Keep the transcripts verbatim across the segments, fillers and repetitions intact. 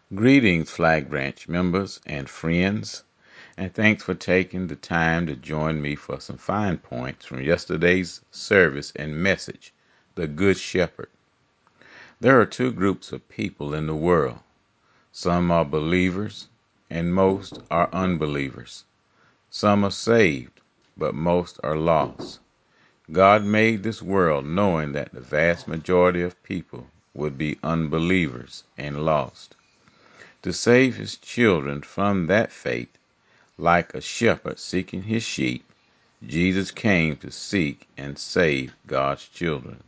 Greetings, Flag Branch members and friends, and thanks for taking the time to join me for some fine points from yesterday's service and message, The Good Shepherd. There are two groups of people in the world. Some are believers, and most are unbelievers. Some are saved, but most are lost. God made this world knowing that the vast majority of people would be unbelievers and lost. To save his children from that fate, like a shepherd seeking his sheep, Jesus came to seek and save God's children.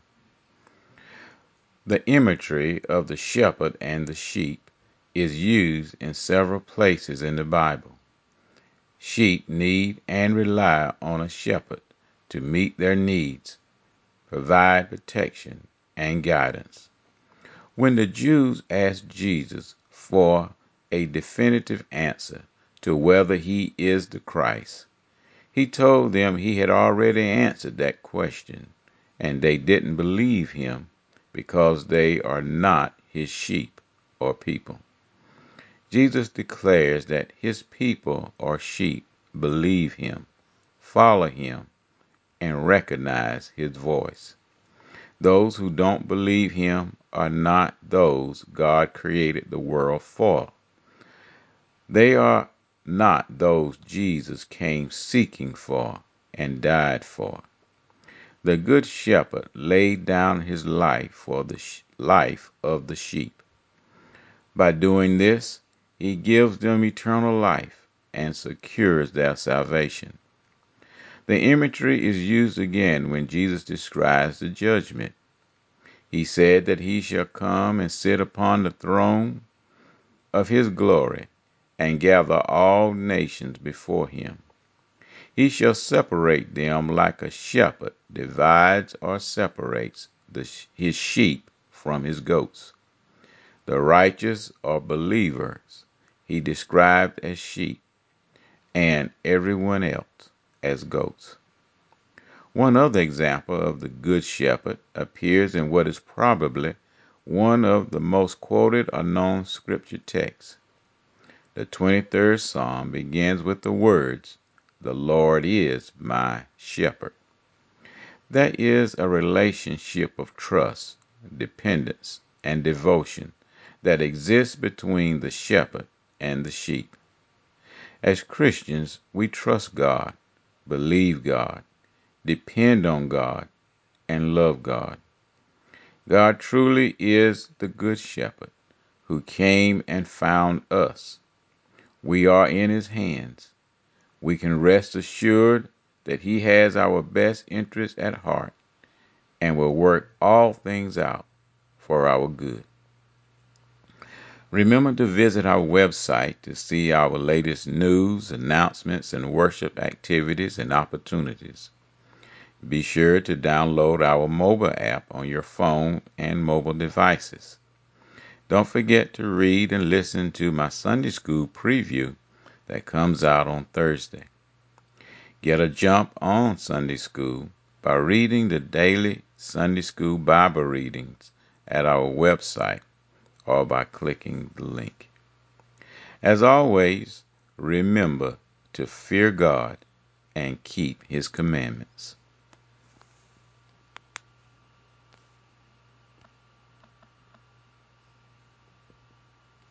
The imagery of the shepherd and the sheep is used in several places in the Bible. Sheep need and rely on a shepherd to meet their needs, provide protection and guidance. When the Jews asked Jesus for a definitive answer to whether he is the Christ, he told them he had already answered that question, and they didn't believe him because they are not his sheep or people. Jesus declares that his people or sheep believe him, follow him, and recognize his voice. Those who don't believe him are not those God created the world for. They are not those Jesus came seeking for and died for. The Good Shepherd laid down his life for the sh- life of the sheep. By doing this, he gives them eternal life and secures their salvation. The imagery is used again when Jesus describes the judgment. He said that he shall come and sit upon the throne of his glory and gather all nations before him. He shall separate them like a shepherd divides or separates the, his sheep from his goats. The righteous or believers he described as sheep, and everyone else as goats. One other example of the Good Shepherd appears in what is probably one of the most quoted or known scripture texts. The twenty-third Psalm begins with the words, "The Lord is my shepherd." That is a relationship of trust, dependence, and devotion that exists between the shepherd and the sheep. As Christians, we trust God, believe God, depend on God, and love God. God truly is the Good Shepherd who came and found us. We are in his hands. We can rest assured that he has our best interests at heart and will work all things out for our good. Remember to visit our website to see our latest news, announcements, and worship activities and opportunities. Be sure to download our mobile app on your phone and mobile devices. Don't forget to read and listen to my Sunday School preview that comes out on Thursday. Get a jump on Sunday School by reading the daily Sunday School Bible readings at our website or by clicking the link. As always, remember to fear God and keep his commandments.